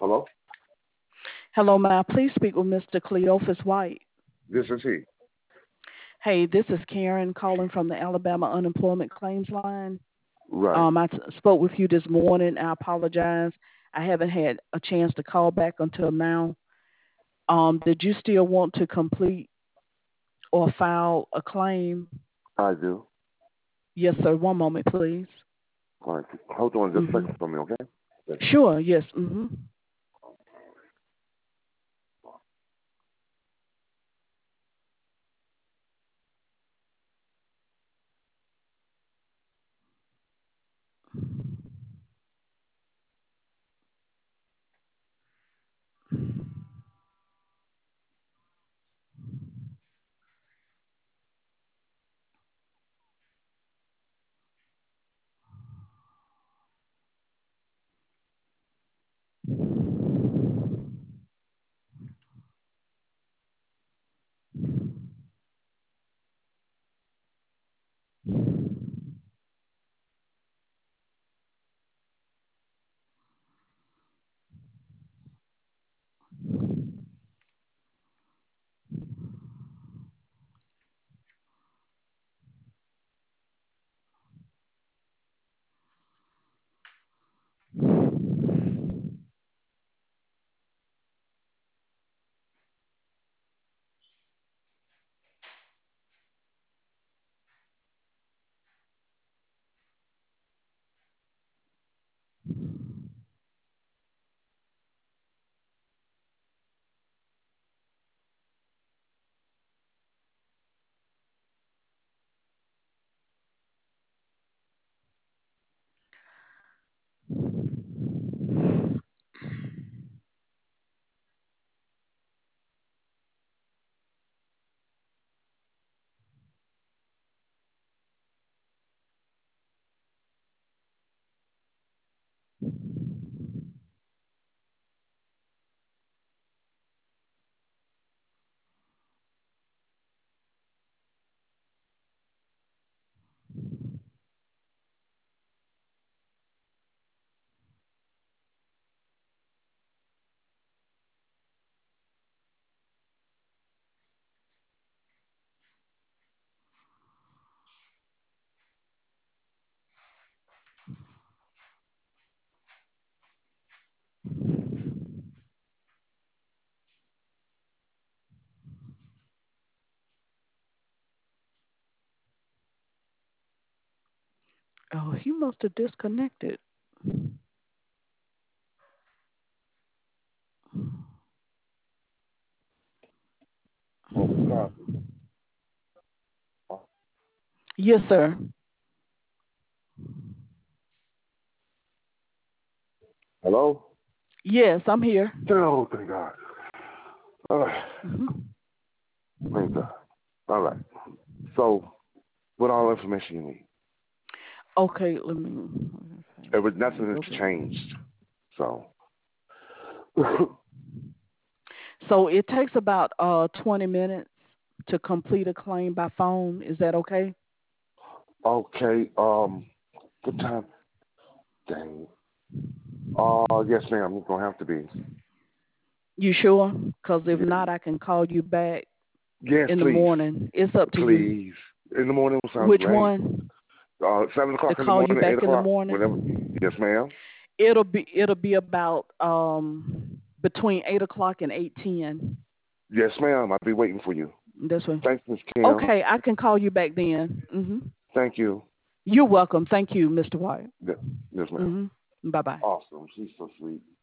Hello? Hello, may I please speak with Mr. Cleophas White? This is he. Hey, this is Karen calling from the Alabama Unemployment Claims Line. Right. Spoke with you this morning. I apologize. I haven't had a chance to call back until now. Did you still want to complete or file a claim? I do. Yes, sir. One moment, please. All right. Hold on just a hmm second for me, okay? Yes. Sure. Yes. Oh, he must have disconnected. Oh, God. Yes, sir. Hello? Yes, I'm here. Oh, thank God. All right. hmm Thank God. All right. So, what all information you need? Okay, let me. Nothing Go has back. changed. So, So it takes about 20 minutes to complete a claim by phone. Is that okay? okay. What time? Dang. Yes, ma'am. It's gonna have to be. You sure? Because if Yeah. not, I can call you back Yes, in the please. morning. It's up to you. Please. In the morning sounds Which great. one? 7 o'clock To in the call you morning, back eight in the o'clock, whenever. morning? Yes, ma'am. It'll be about between 8 o'clock and 8:10. Yes, ma'am. I'll be waiting for you. This way. Thanks, Miss Kim. Okay, I can call you back then. Thank you. You're welcome. Thank you, Mr. White. Yes, yes, ma'am. Bye bye. Awesome. She's so sweet.